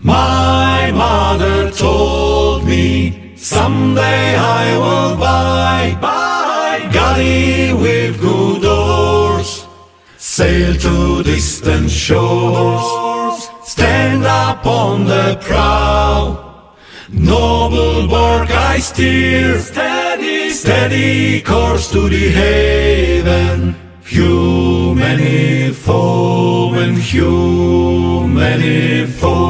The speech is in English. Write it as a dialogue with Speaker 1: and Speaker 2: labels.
Speaker 1: My mother told me someday I will buy galley with good oars, sail to distant shores, stand up on the prow, noble bark I steer, steady course to the haven. Few many foemen, few many foemen.